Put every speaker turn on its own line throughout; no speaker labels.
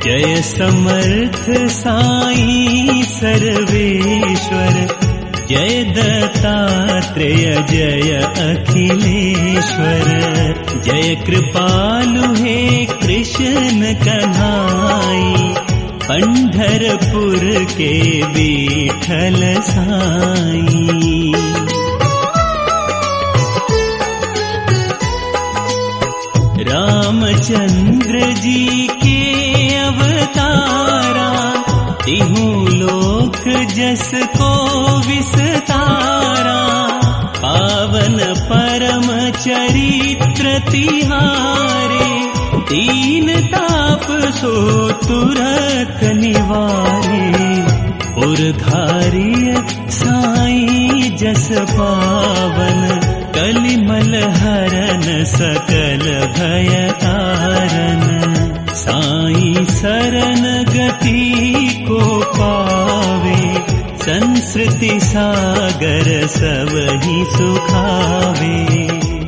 जय समर्थ साई सर्वेश्वर, जय दत्तात्रेय जय अखिलेश्वर। जय कृपालु हे कृष्ण कन्हाई, पंढरपुर के विठल साई। रामचंद्र जी के अवतारा, तिहु लोक जस को विस्तारा। पावन परम चरित्र तिहारे, दीन ताप सो तुरत निवारे। उर्धार्य साई जस पावन, कलिमल हरन सकल भय तारन। साई सरन गति को पावे, संस्कृति सागर सबहि सुखावे।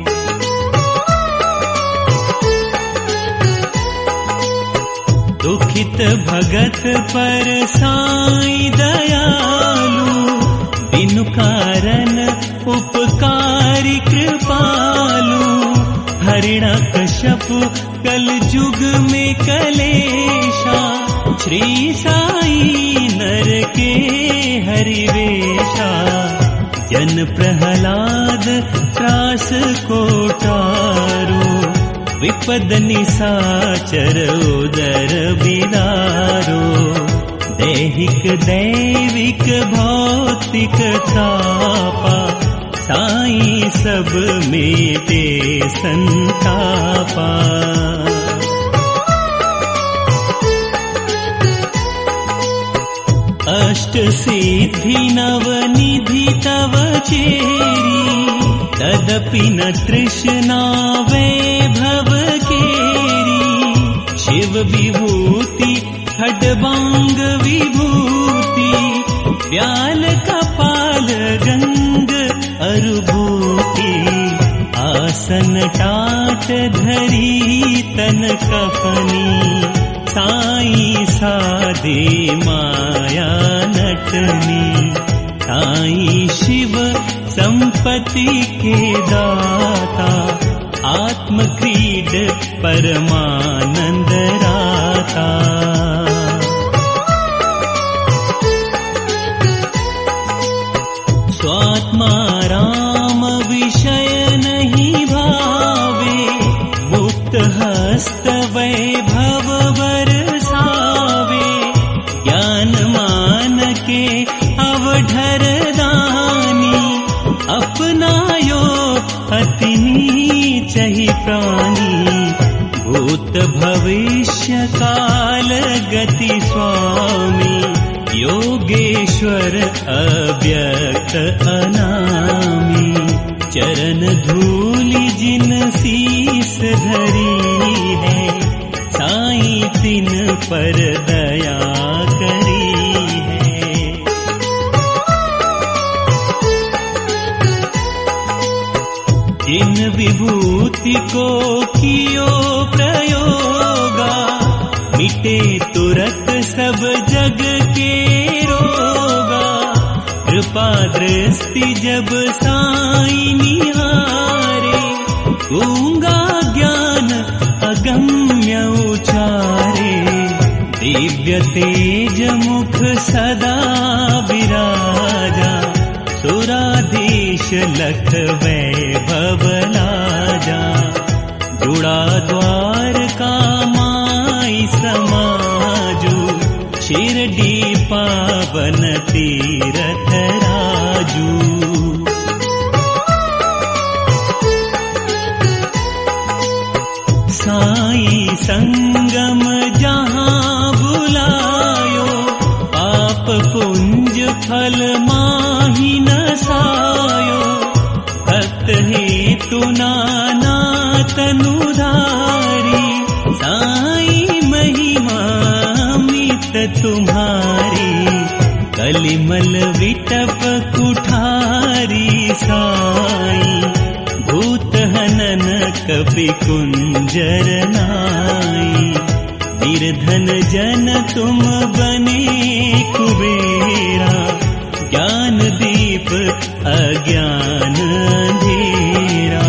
दुखित भगत पर साई दयालु, बिनु कारण उपकारी कृपालु। हिरण्यकश्यप कल युग में कलेशा, श्री साई नर के हरिवेशा। जन प्रहलाद त्रास को टारो, विपद निशाचर उदर बिदारो। दैहिक दैविक भौतिक तापा, साई सब मेटे संतापा। अष्ट सिद्धि नवनिधि तव चेरी, तदपि न तृष्णा वैभव केरी। शिव विभूति खड्बांग विभूति, व्याल कपाल गंग अरुभूति। आसन टाट धरी तन कफनी, साई साधे माया नटनी। साई शिव संपत्ति के दाता, आत्म क्रीड परमानंद राता। स्वात्मा राम विषय नहीं भावे, मुक्त हस्त वैभव बरसावे। ज्ञान मान के अवढर दानी, अपनायो अति नीच ही प्राणी। भूत भविष्य काल गति स्वामी, योगेश्वर अव्यक्त अनामी। चरण धूलि जिन शीस धरी है, साई तिन पर दया करी है। जिन विभूति को कियो प्रयोगा, मिटे तुरत सब जग के रोगा। कृपा दृष्टि जब साई निहारे, गूंगा ज्ञान अगम्य उचारे। दिव्य तेज मुख सदा विराजा, सुराधीश लख वैभव लाजा। जुड़ा द्वार का माई समाजू, शिरडी पावन तीरथ राजू। साई संगम जहाँ बुलायो, पाप पुंज फल माही न सायो। भक्त हेतु नाना तनुधारी, साई महिमा मित तुम्हारी। कलिमल विटप कुठारी साई, भूत हनन कपि कुंजर नाई। निर्धन जन तुम बने कुबेरा, ज्ञान दीप अज्ञान अंधेरा।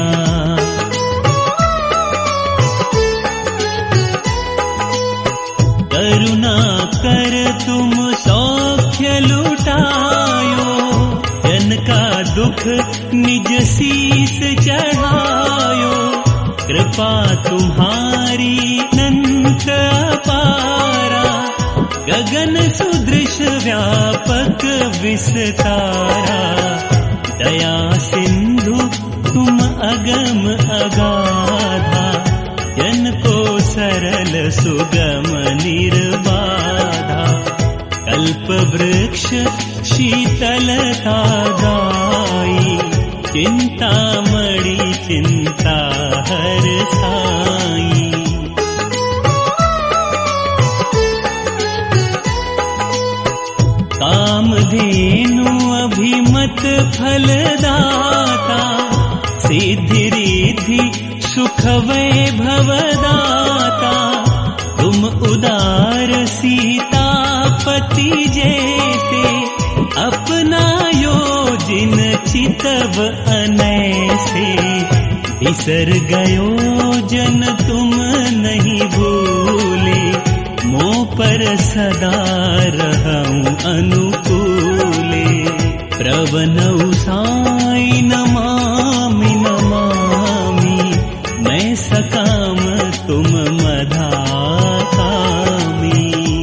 करुणा कर तुम सौख्य लुटायो, जन का दुख निज शीस चढ़ायो। कृपा तुम्हारी अनंत अपारा, गगन सुदृश व्यापक विस्तारा। दया सिंधु तुम अगम अगाधा, जन को सरल सुगम निर्बाधा। कल्प वृक्ष शीतलता गाई, चिंता मणि चिंता हर साई। कामधेनु अभिमत फलदाता, सिद्धि रिद्धि सुख वैभव दाता। तुम उदार सीतापति जेते, अपनायो जिन चितव अनैसे। बिसर गयो जन तुम नहीं भूले, मोह पर सदा रहूं अनुकूले। प्रवनौ साई नमामि नमामि, मैं सकाम तुम मधाकामी।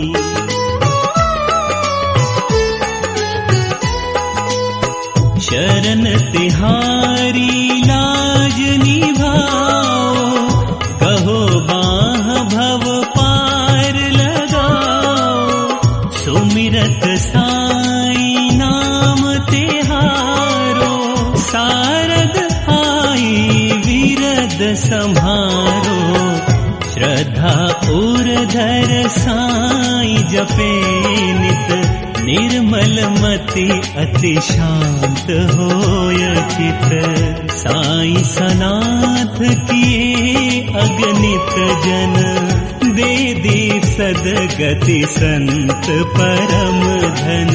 शरण तिहारी लाज निभाओ, कहो बाह भव पार लगाओ। सुमिरत साई नाम तिहारो, सारद आई विरद सम्हारो। श्रद्धा उर्धर साई जपे नित, निर्मल मति अति शांत होय चित। साई सनाथ किए अगणित जन, दे दी सदगति संत परम धन।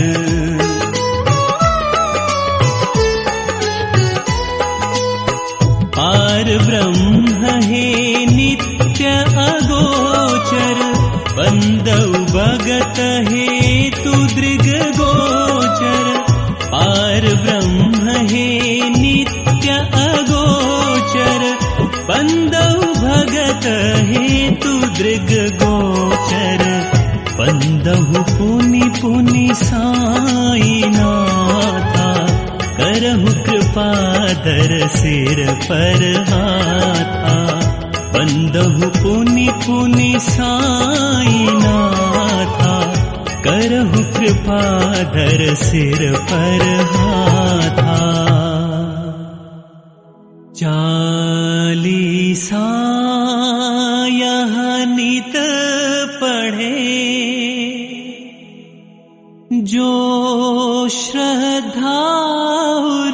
पार ब्रह्म हे नित्य अगोचर, बंदौ भगत हेतु दृग गोचर। पार ब्रह्म हे नित्य अगोचर, बंदौ भगत हेतु दृग गोचर। बंदहु पुनि पुनि साई नाथा, करहु कृपा दर सिर पर हाथा। बंदहु पुनि पुनि साई नाथा, करहु कृपा दर सिर पर हाथा। चालीसा यह नित पढ़े, जो श्रद्धा और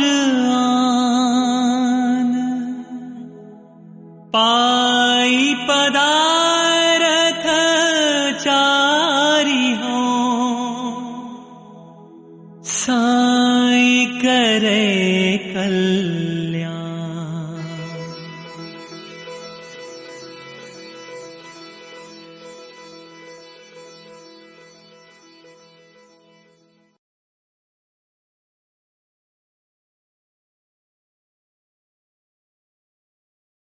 आन, पाई पदा